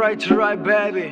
right to right, baby.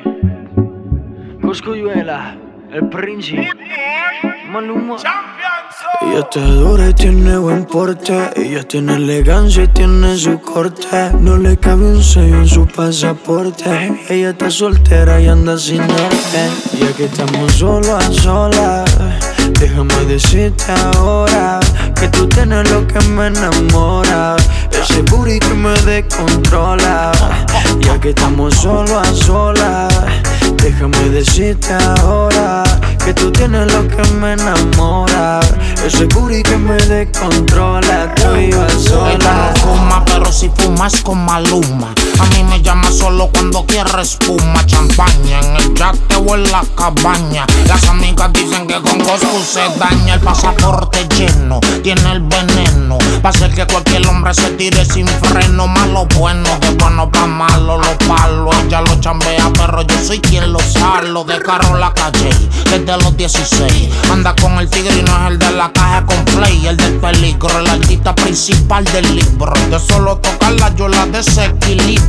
Cosculluela, el príncipe, Maluma. Ella está dura y tiene buen porte. Ella tiene elegancia y tiene su corte. No le cabe un sello en su pasaporte. Ella está soltera y anda sin norte. Ya que estamos solo a solas, déjame decirte ahora que tú tienes lo que me enamora. Ese booty que me descontrola. Ya que estamos solo a solas, déjame decirte ahora que tú tienes lo que me enamora. Ese booty que me descontrola. Tú y yo a solas. Ella no fuma, pero si fumas con Maluma. A mí me llama solo cuando quiere espuma. Champaña en el yate o en la cabaña. Las amigas dicen que con Coscu se daña. El pasaporte lleno, tiene el veneno. Va a hacer que cualquier hombre se tire sin freno. Malo bueno, de bueno pa' malo los palos. Ella lo chambea, pero yo soy quien lo salo. De Carola Calle, desde los 16. Anda con el tigre y no es el de la caja con play. El del peligro, el artista principal del libro. De solo tocarla yo la desequilibro.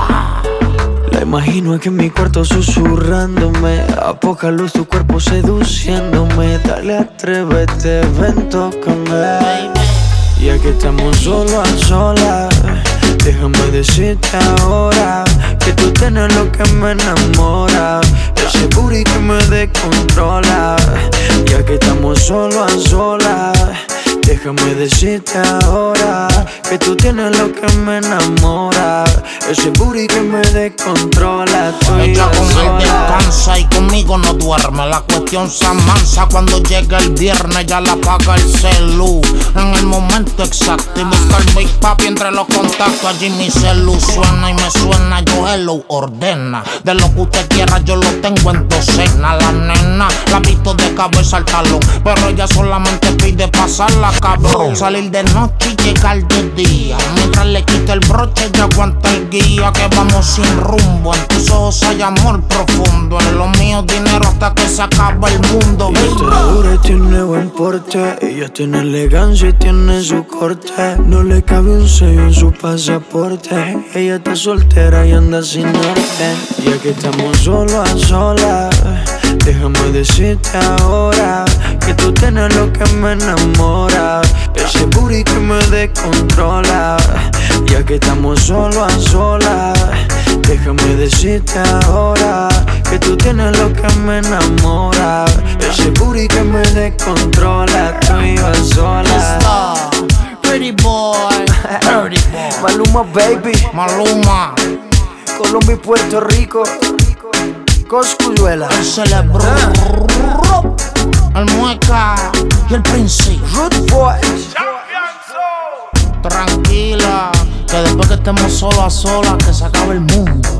La imagino aquí en mi cuarto susurrándome. A poca luz tu cuerpo seduciéndome. Dale, atrévete, ven, tócame. Ya que estamos solo a solas, déjame decirte ahora que tú tienes lo que me enamora. Ese booty que me descontrola. Ya que estamos solo a solas, déjame decirte ahora que tú tienes lo que me enamora. Ese booty que me descontrola. Ella con él descansa y conmigo no duerme. La cuestión se amansa cuando llega el viernes. Ya la apaga el celu en el momento exacto y busca el Big Papi entre los contactos. Allí mi celu suena y me suena. Yo hello ordena. De lo que usted quiera yo lo tengo en docena. La nena la visto de cabeza al talón, pero ella solamente pide pasarla, cabrón. Salir de noche y llegar de día. Mientras le quita el broche ella aguanta el guía. Que vamos sin rumbo. En tus ojos hay amor profundo. En lo mío dinero hasta que se acaba el mundo. Ella está dura y tiene buen porte. Ella tiene elegancia y tiene su corte. No le cabe un sello en su pasaporte. Ella está soltera y anda sin norte. Ya que estamos solo a solas, déjame decirte ahora que tú tienes lo que me enamora. Ese booty que me descontrola. Ya que estamos solo a solas, déjame decirte ahora que tú tienes lo que me enamora. Ese booty que me descontrola. Tú y yo a solas. Pretty boy, pretty boy. Maluma, baby. Maluma, Colombia y Puerto Rico. Cosculluela, el cerebro, el mueca y el príncipe. Root Boys. Tranquila, que después que estemos solo a solas, que se acabe el mundo.